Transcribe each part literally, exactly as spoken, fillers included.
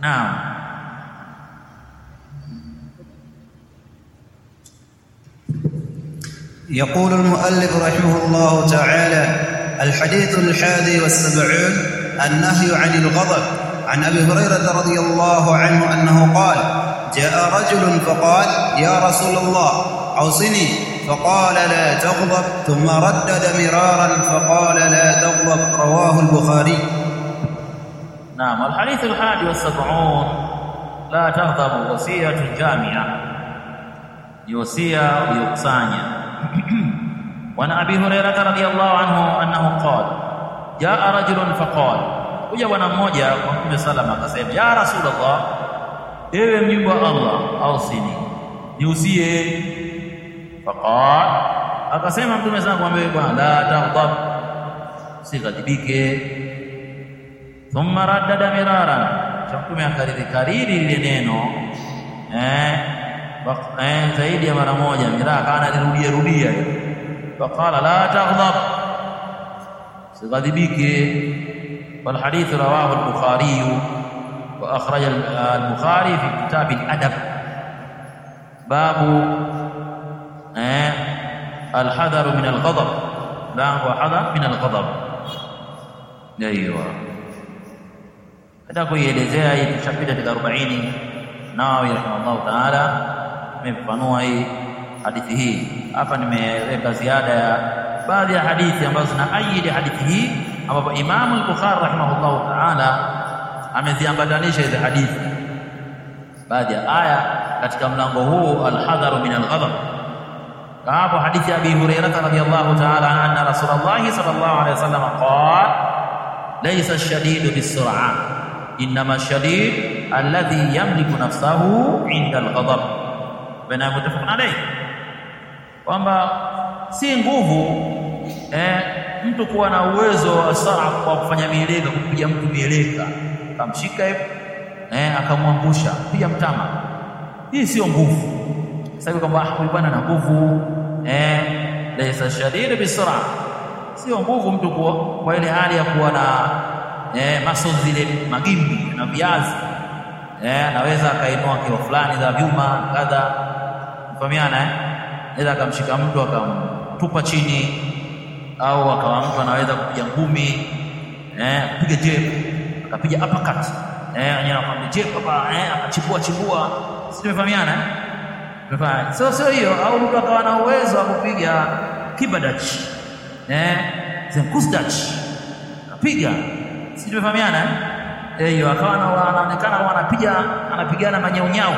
Naam. يقول المؤلف رحمه الله تعالى: الحديث الحادي والسبعون النهي عن الغضب. عن أبي هريرة رضي الله عنه أنه قال: جاء رجل فقال: يا رسول الله أوصني، فقال: لا تغضب، ثم ردد مرارا فقال: لا تغضب. رواه البخاري. نعم. الحديث الحادي والسبعون لا تغضب وصية جامعة، وصية ويقصانيا. وعن أبي هريرة رضي الله عنه أنه قال: جاء رجل فقال، kuja bwana mmoja kwa Mtume salama akasema: ya Rasulullah, ewe mjumbe wa Allah, ausini, niusie. Faqal, akasema Mtume sallallahu alayhi wasallam, la taghdab, usighadhibike. Thumma raddada miraran, Mtume akariri kariri lile neno eh eh zaidi ya mara moja, miraa kana alirudia rudia. Faqala la taghdab, usighadhibike. والحديث رواه البخاري وأخرج البخاري في كتاب الأدب باب الحذر من الغضب، باب الحذر من الغضب. ايوه hata kuielezea hii tushapita katika arobaini. Nawawi rahimahullah taala amefanua hii hadithi hii. Hapa nimeweka ziada ya baadhi ya hadithi ambazo zinaayidi hadithi hii, ambapo Imam al-Bukhari rahimahullah taala ameziambatanisha hizo hadithi, baadhi ya aya katika mlango huu, al-hadharu min al-ghadab. Hapo hadithi ya Abi Hurairah radhiyallahu taala anna Rasulullah sallallahu alayhi wasallam qala: laysa ash-shadidu bis-sur'a, innama ash-shadid alladhi yamliku nafsahu 'inda al-ghadab. Bana mutafaqun alayhi, kwamba si nguvu eh mtu kuwa na uwezo wa saa kwa kufanya mieleka, kupiga mtu mieleka, akamshika eh akamwangusha, piga mtama. Hii sio nguvu. Sasa kwamba huyu bwana ana nguvu eh laysa shadid bisura, sio nguvu mtu kwa, kwa ile hali ya kuwa na eh maso zile magimbi na viazi eh anaweza akainua kilo fulani za vyuma kadha, mfahamiana eh anaweza akamshika mtu akamtupa chini, au akawa mtu anaweza kupiga ngumi eh kupiga jeb, akapiga uppercut eh anyaye akampiga jeb hapa eh akachipua chipua, sisi tumefahamiana eh tumefahamiana. Sio sio hiyo, au mtu akawa na uwezo wa kupiga kibadach eh zemkusdach akapiga, sisi tumefahamiana eh hiyo, akawa anaonekana anapiga anapigana manyaunyau,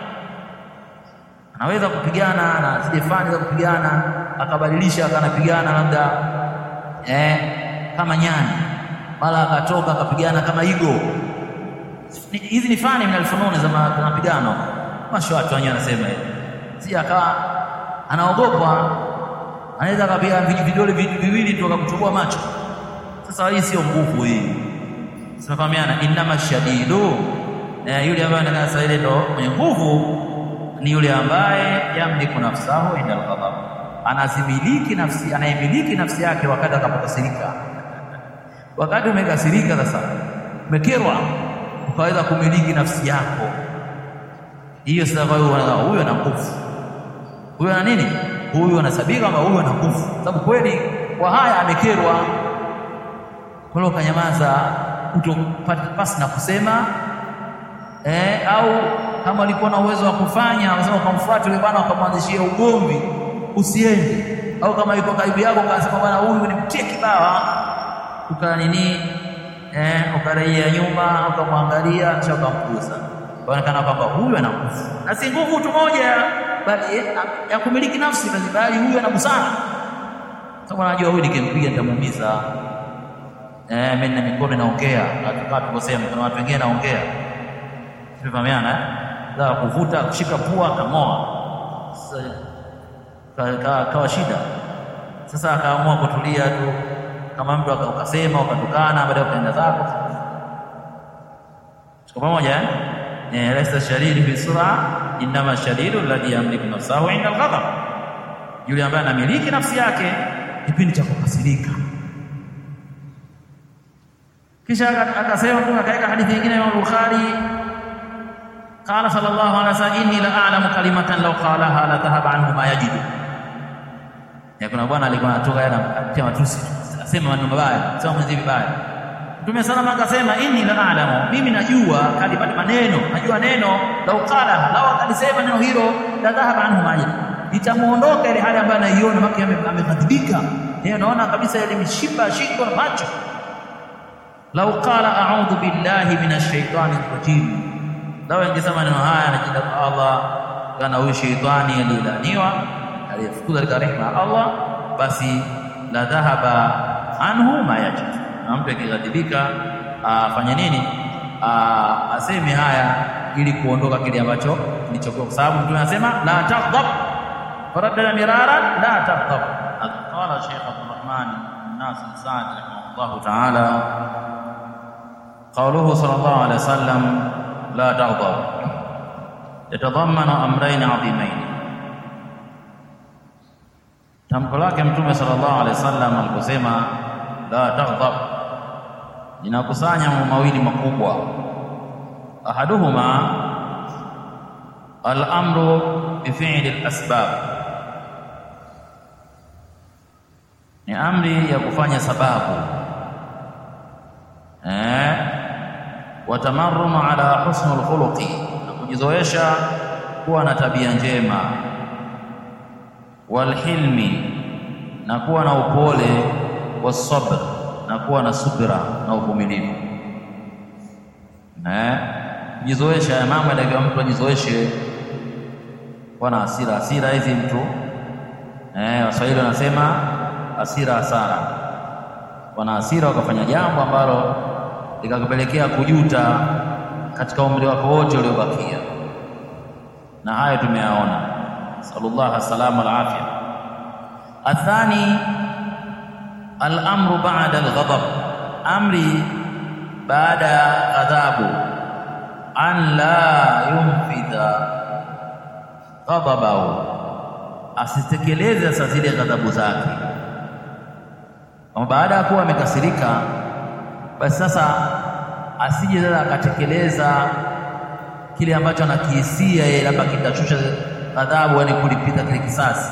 anaweza kupigana na zile fani za kupigana, akabadilisha akanapigana labda eh kama nyani, mara akatoka akapigana kama igo. Hizi ni fani na alfununi za mapigano, masho watu wenyewe wanasema hivi. Si akawa anaogopa, anaweza kapiga vidole viwili tu akakuchukua macho. Sasa hii sio nguvu hii, tunafahamiana. Inama shadidu eh yule ambaye anataka ile ndo mwenye nguvu, ni yule ambaye yamliku nafsahu inda al-ghadab, anazimiliki nafsi, anayemiliki nafsi yake wakati akapokasirika. Wakati umekasirika sasa, umekerwa, ukaweza kumiliki nafsi yako hiyo. Sasa huyo ana nguvu, huyo ana nini, huyo anasabika kama huyo ana nguvu, sababu kweli kwa haya amekerwa. Kwa hiyo kanyamaza, utopasi na kusema eh au kama alikuwa na uwezo wa kufanya, anasema ukamfuata yule bwana ukamwanzishia ugomvi, usiende. Au kama yuko karibu yako ukasema bwana huyu nimtie kibawa, ukana nini eh ukarejea nyuma ukamwangalia kisha ukampuza, inaonekana kwamba huyu ana nguvu. Na si nguvu tu moja bali ya kumiliki nafsi, bali huyu ana busara. Sababu anajua huyu nikimpiga nitamuumiza. Eh mimi na mikono naongea, hata tukosema kuna watu wengine naongea, tumefahamiana eh za kuvuta kushika pua kamoa, sasa kawa shida. Sasa akaamua kutulia tu, kama mtu akasema ukatukana, baadaye ukaenda zako. Tuko pamoja eh eh laysa shadidu bisura, inma shadidu alladhi yamliku nafsahu inda al-ghadab, yule ambaye anamiliki nafsi yake kipindi cha kukasirika. Kisha akasema tu, akaweka hadithi nyingine ya Bukhari qala sallallahu alaihi wasallam inni la a'lamu kalimatan law qalaha la dhahaba anhu ma yajidu. Ya kuna bwana alikuwa anatoka yana anatia matusi, asema maneno mabaya, sema mwenzi vibaya. Mtume sallallahu akasema inni la a'lamu, mimi najua kalimati, maneno, najua neno law qalaha, law alisema neno hilo la dhahaba anhu ma yajidu, itamuondoka ile hali ambayo anaiona maki ameghadhibika. Yeye naona kabisa ile mishipa shingo na macho. Law qala a'udhu billahi minash shaitani rajim, law ingesema maneno haya anajida Allah kana huyu shaitani alilaniwa aliyefukuza katika rehema ya Allah, basi la dhahaba anhu ma yajid. Na mtu akighadhibika afanye nini? Aseme haya ili kuondoka kile ambacho kilichokuwa, kwa sababu mtu anasema la taghdab faradda mirara la taghdab. Qala Sheikh Abdurrahman Nasir Saadi rahimahullah ta'ala qawluhu sallallahu alayhi wasallam la taghdab yatadhammanu amrayn 'azimayn. Tamko lake Mtume sallallahu alaihi wasallam aliposema la taghdab linakusanya mambo mawili makubwa. Ahaduhuma al-amru bi fi'li al-asbab, ni amri ya kufanya sababu, eh wa tamarrum ala husnul khuluqi, na kujizoesha kuwa na tabia njema, walhilmi, na kuwa na upole, wasabr, na kuwa na subira na uvumilivu. Eh, jizoesha mambo ndio mtu ajizoeshe kuwa na hasira. Hasira hizi mtu eh, Waswahili wanasema hasira hasara. Wana hasira wakafanya jambo ambalo likakupelekea kujuta katika umri wako wote uliobakia, na hayo tumeyaona. Sallallahu alaihi al-afia. Athani al-amru ba'da al-ghadab, amri baada ghadhabu, an la yunfidha ghadabahu, asitekeleze sasa zile ghadhabu zake. Kama baada ya kuwa amekasirika, basi sasa asije sasa akatekeleza kile ambacho anakihisia yeye, labda kitashusha ghadhabu, yani kulipita kile kisasi.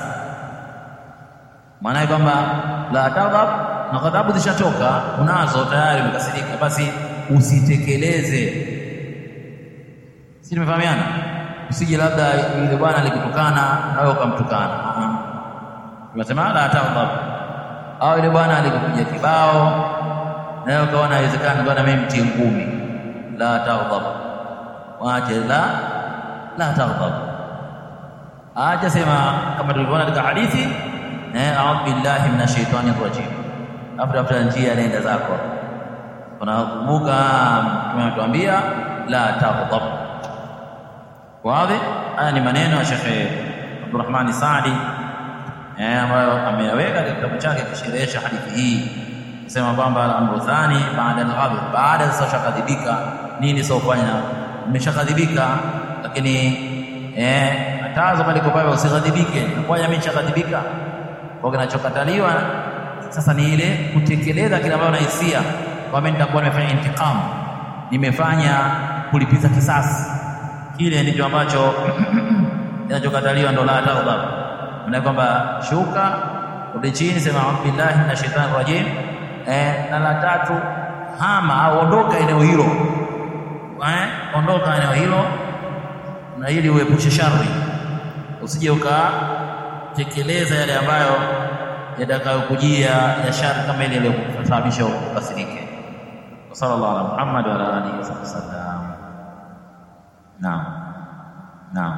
Maana kwamba la taghdab, na ghadhabu zishatoka, unazo tayari, umekasirika, basi usitekeleze. Si tumefahamiana? Usije labda yule bwana alikutukana na wewe ukamtukana. Tunasema la taghdab. Au yule bwana alikupiga kibao na wewe ukaona haiwezekani, bwana mimi mtie ngumi. La taghdab. Waache la la taghdab. Acha sema kama tulivyoona katika hadithi, eh, a'udhu billahi minash shaitani rajim, after after njia nenda zako. Unakumbuka tumetuambia la taghdab. Wazi? Haya ni maneno ya Sheikh Abdurrahman Saadi eh, ambayo ameyaweka katika kitabu chake kisherehesha hadithi hii, sema kwamba al-amru thani baada al-ghadab, baada sasa kadhibika nini sasa ufanya? Umeshakadhibika, lakini eh atazo pale kwa pale usighadhibike. Kwa nini ameshakadhibika? Kwa kinachokataliwa sasa ni ile kutekeleza kile ambacho unahisia, kwa mimi nitakuwa nimefanya intikam, nimefanya kulipiza kisasi. Kile ndicho ambacho kinachokataliwa, ndo la taghdab. Maana kwamba shuka rudi chini, sema billahi minash shaitani rajim, eh na la tatu hama au ondoka eneo hilo, eh ondoka eneo hilo, na ili uepushe shari, usije ukatekeleza yale ambayo yatakayokujia ya shari kama ile iliyosababisha ukasirike. Sallallahu alaihi Muhammad wa ala alihi wasallam. Naam. Naam.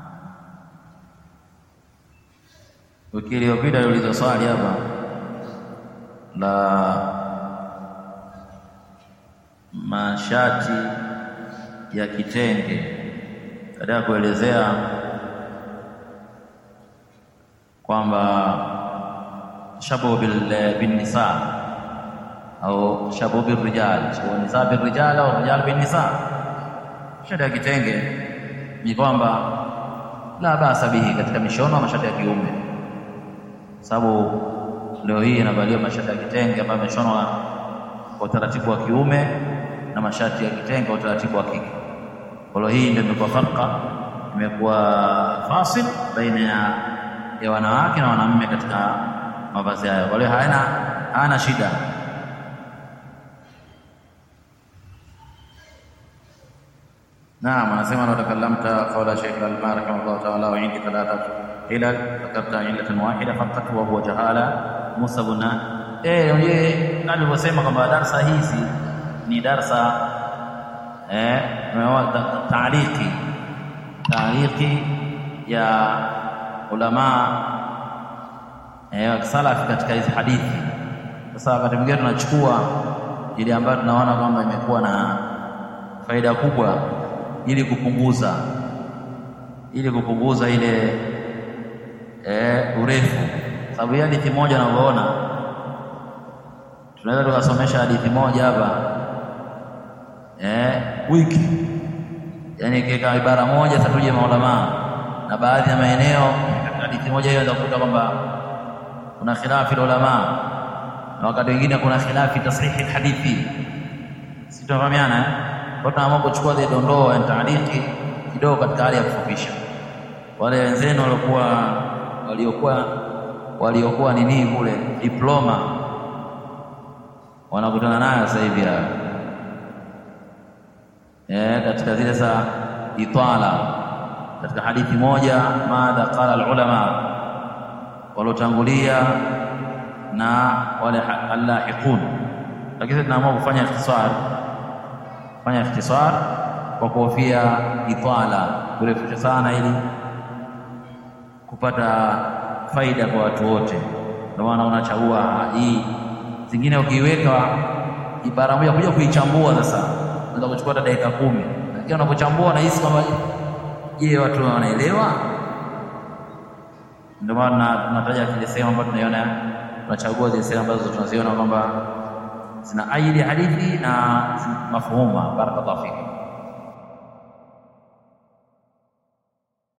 Wiki iliyopita ulizo swali hapa la mashati ya kitenge, baada ya kuelezea kwamba shabu bil bin nisa au shabu bil rijal, au nisa bil rijal au rijal bin nisa. Shati ya kitenge ni kwamba la basa bihi katika mishono wa mashati ya kiume, sababu leo hii inavaliwa mashati ya kitenge ambayo yameshonwa kwa utaratibu wa kiume na mashati ya kitenge kwa utaratibu wa kike. Kwa hii ndio imekuwa farqa, imekuwa fasil baina ya, ya wanawake na wanaume katika mavazi hayo. Kwa hiyo haina hana shida. Naam, anasema na takalamta qawla Sheikh Al-Albani rahimahullah ta'ala wa indi thalathat hilal dhakarta illatan wahida faqat wa huwa jahala musabuna. Eh, yeye alivyosema kwamba darasa hizi ni darasa eh ta'liqi ta'liqi ya ulama eh salafi katika hizi hadithi. Sasa wakati mwingine tunachukua ile ambayo tunaona kwamba imekuwa na faida kubwa ili kupunguza ili kupunguza ile eh urefu. Sababu ya hadithi moja unavyoona, tunaweza tukasomesha hadithi moja hapa eh wiki, yani kika ibara moja sasa tuje maulama, na baadhi ya maeneo hadithi moja hiyo inakuta kwamba kuna khilafi ulama, na wakati mwingine kuna khilafi tasrihi hadithi. Sitofahamiana eh kwa tunaamua kuchukua ile dondoo ya taariki kidogo katika hali ya kufupisha. Wale wenzenu waliokuwa waliokuwa waliokuwa nini kule diploma wanakutana nayo sasa hivi hapa eh katika zile za itala, katika hadithi moja madha qala alulama walotangulia na wale allahiqun. Lakini tunaamua kufanya ikhtisar fanya ikhtisar kwa kuhofia itala kurefusha sana ili kupata faida kwa watu wote. Ndio maana unachagua hii zingine, ukiweka ibara moja kuja kuichambua sasa unaweza kuchukua hata dakika kumi, lakini unapochambua na hisi kama je watu wanaelewa. Ndio maana tunataja kile sehemu ambapo tunaiona, tunachagua zile sehemu ambazo tunaziona kwamba zina aili hadithi na mafhuma. Barakallahu fiki.